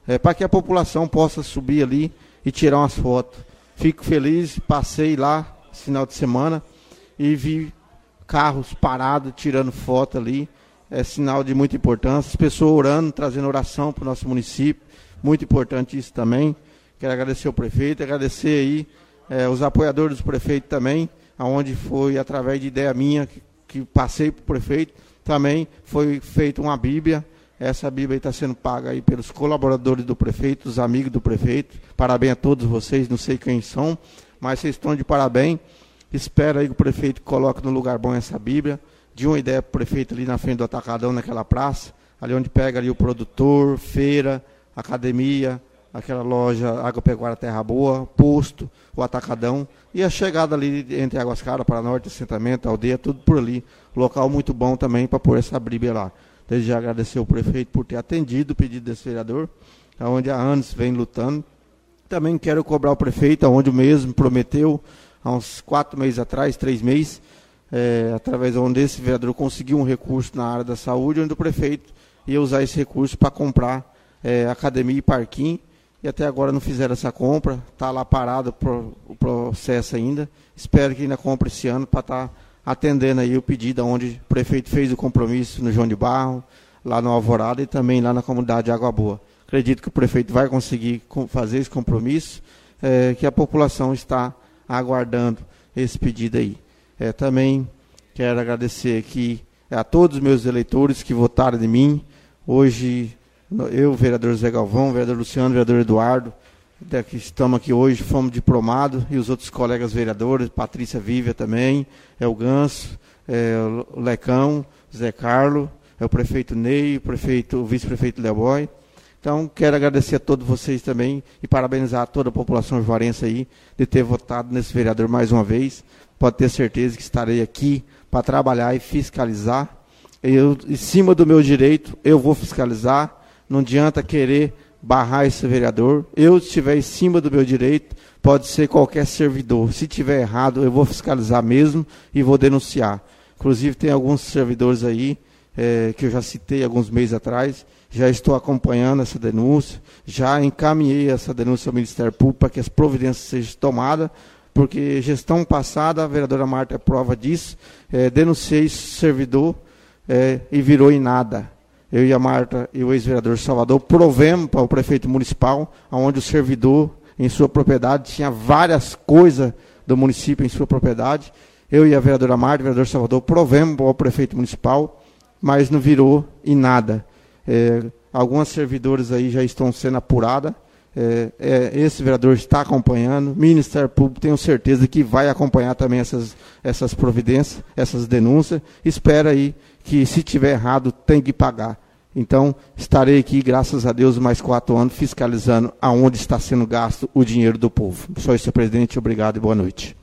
E: é, para que a população possa subir ali e tirar umas fotos. Fico feliz, passei lá esse final de semana e vi carros parados, tirando foto ali. É sinal de muita importância. As pessoas orando, trazendo oração para o nosso município. Muito importante isso também. Quero agradecer ao prefeito, agradecer aí é, os apoiadores do prefeito também, aonde foi através de ideia minha que, que passei para o prefeito. Também foi feita uma Bíblia. Essa Bíblia está sendo paga aí pelos colaboradores do prefeito, os amigos do prefeito. Parabéns a todos vocês, não sei quem são, mas vocês estão de parabéns. Espero aí que o prefeito coloque no lugar bom essa Bíblia. De uma ideia para o prefeito ali na frente do Atacadão, naquela praça, ali onde pega ali o produtor, feira, academia, aquela loja Agropecuária Terra Boa, posto, o Atacadão, e a chegada ali entre Águas Claras, para Norte, assentamento, aldeia, tudo por ali. Local muito bom também para pôr essa Bíblia lá. Desde já agradecer ao prefeito por ter atendido o pedido desse vereador, onde há anos vem lutando. Também quero cobrar o prefeito, onde o mesmo prometeu, há uns quatro meses atrás, três meses, É, através de onde esse vereador conseguiu um recurso na área da saúde, onde o prefeito ia usar esse recurso para comprar é, academia e parquinho, e até agora não fizeram essa compra, está lá parado pro, o processo ainda. Espero que ainda compre esse ano para estar tá atendendo aí o pedido, onde o prefeito fez o compromisso no João de Barro, lá no Alvorada e também lá na comunidade de Água Boa. Acredito que o prefeito vai conseguir fazer esse compromisso, é, que a população está aguardando esse pedido aí. É, também quero agradecer aqui a todos os meus eleitores que votaram em mim. Hoje, eu, vereador Zé Galvão, vereador Luciano, vereador Eduardo, que estamos aqui hoje, fomos diplomados, e os outros colegas vereadores, Patrícia Vívia também, é o Ganso, é o Lecão, Zé Carlos, é o prefeito Ney, o, prefeito, o vice-prefeito Leoboy. Então, quero agradecer a todos vocês também e parabenizar toda a população juarense aí de ter votado nesse vereador mais uma vez. Pode ter certeza que estarei aqui para trabalhar e fiscalizar. Eu, em cima do meu direito, eu vou fiscalizar. Não adianta querer barrar esse vereador. Eu, se estiver em cima do meu direito, pode ser qualquer servidor. Se tiver errado, eu vou fiscalizar mesmo e vou denunciar. Inclusive, tem alguns servidores aí, é, que eu já citei alguns meses atrás. Já estou acompanhando essa denúncia. Já encaminhei essa denúncia ao Ministério Público para que as providências sejam tomadas. Porque gestão passada, a vereadora Marta é prova disso, é, denunciei servidor é, e virou em nada. Eu e a Marta e o ex-vereador Salvador provemos para o prefeito municipal, onde o servidor, em sua propriedade, tinha várias coisas do município em sua propriedade. Eu e a vereadora Marta, o vereador Salvador, provemos para o prefeito municipal, mas não virou em nada. É, algumas servidores aí já estão sendo apuradas. É, é, esse vereador está acompanhando, o Ministério Público tenho certeza que vai acompanhar também essas, essas providências, essas denúncias. Espera aí que, se tiver errado, tem que pagar. Então, estarei aqui, graças a Deus, mais quatro anos, fiscalizando aonde está sendo gasto o dinheiro do povo. Só isso, senhor presidente, obrigado e boa noite.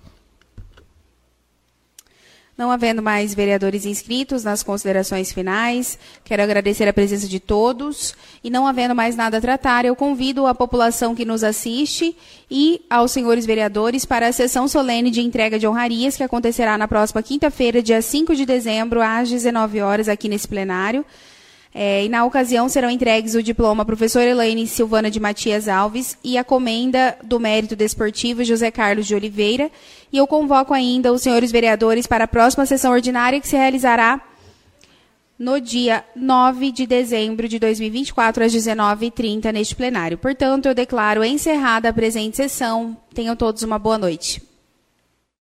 A: Não havendo mais vereadores inscritos nas considerações finais, quero agradecer a presença de todos. E não havendo mais nada a tratar, eu convido a população que nos assiste e aos senhores vereadores para a sessão solene de entrega de honrarias, que acontecerá na próxima quinta-feira, dia cinco de dezembro, às dezenove horas, aqui nesse plenário. É, e na ocasião serão entregues o diploma professora Elaine Silvana de Matias Alves e a comenda do mérito desportivo José Carlos de Oliveira. E eu convoco ainda os senhores vereadores para a próxima sessão ordinária, que se realizará no dia nove de dezembro de dois mil e vinte e quatro, às dezenove e trinta, neste plenário. Portanto, eu declaro encerrada a presente sessão. Tenham todos uma boa noite.